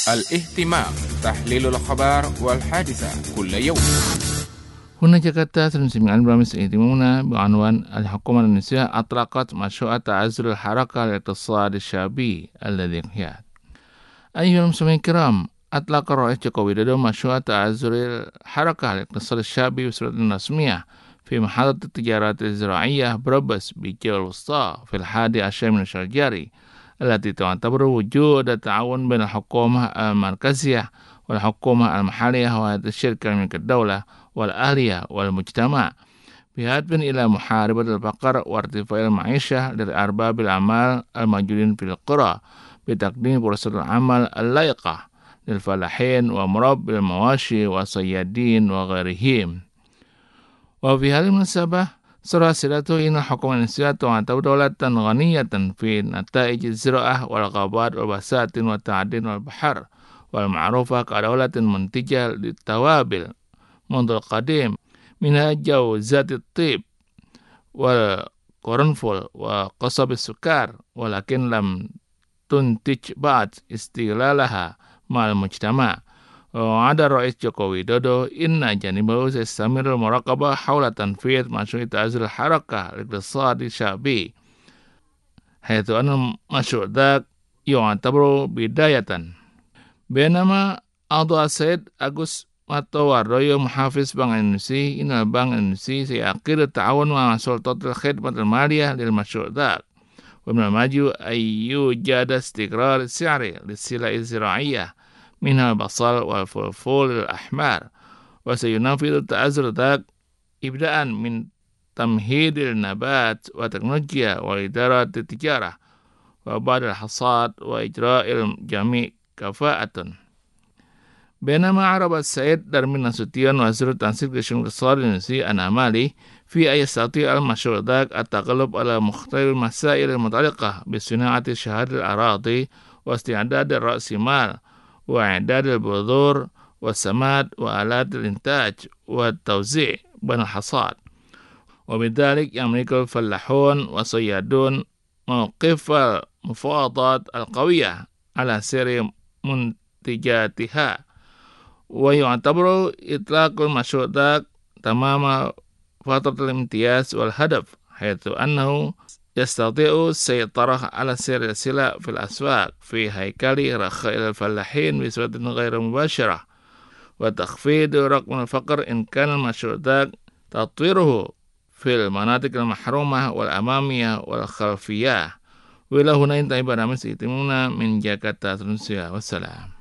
الاهتمام تحليل الأخبار والحادثة كل يوم. هنا جاكرتا سنسمع البرامج اهتمامنا بعنوان الحكومة الإندونيسية أطلقت مشروع تعزل الحركة الاقتصادي الشعبي الذي انهيار. أيها المستمعين الكرام، أطلق الرئيس جوكو ويدودو مشروع تعزل الحركة الاقتصادي الشعبي بصورة رسمية في محطة التجارات الزراعية بربس بالجبل الوسطى في 11 من الشهر الجاري، التي تعتبر وجود التعاون بين الحكومة المركزية والحكومة المحلية وهيئة الشركة الملكية الدولة والأهلية والمجتمع بهدف إلى محاربة الفقر وارتفاع المعيشة لأرباب الأعمال الموجودين في القرى بتقديم فرص العمل اللائقة للفلاحين ومربي المواشي والصيادين وغيرهم. وفي هذه المناسبة سراسلته إن الحكومة الإندونيسية تعتبر دولة غنية في نتائج الزراعة والغابات والبساتين والتعدين والبحر، والمعروفة كدولة منتجة للتوابل منذ القديم، منها جو ذات الطيب والقرنفل وقصب السكر، ولكن لم تنتج بعد استغلالها مع المجتمع. وعد الرئيس جوكو ويدودو إن جانبه سيستمر المراقبة حول تنفيذ مشروع تعزل الحركة الاقتصادي الشعبي، حيث أن المشروع ذاك يعتبر بداية. بينما أوضح السيد أغوست ماتوارdoyo محافظ بنك إندونيسيا إن البنك الإندونيسي سيعقد التعاون مع سلطات الخدمة المالية للمشروع ذاك، ومن المجب أن يوجد استقرار سعري للسلع الزراعية منها البصل والفلفل الأحمر، وسينفذ التعزل ذاك ابتداء من تمهيد النبات وتكنولوجيا وإدارة التجارة، وبعد الحصاد وإجراء الجميع كفاءة. بينما عرب السيد درمين نسوتيان وزير التنسيق للشؤون الاقتصادية الإندونيسي الأمالي في أن يستطيع المشروع ذاك التغلب على مختلف المسائل المتعلقة بصناعة شهادة الأراضي واستعداد رأس مال وإعداد البذور والسماد وآلات الإنتاج والتوزيع بين الحصاد، وبذلك يملك الفلاحون والصيادون موقف المفاوضات القوية على سير منتجاتها. ويعتبر إطلاق المشروع ذاك تمام فترة الامتياز والهدف، حيث أنه يستطيع السيطرة على سير السلع في الأسواق في هيكل رخاء الفلاحين بصورة غير مباشرة، وتخفيض رقم الفقر إن كان المشروع ذاك تطويره في المناطق المحرومة والأمامية والخلفية. وإلى هنا انتهي برنامج اهتمامنا من جاكرتا، والسلام.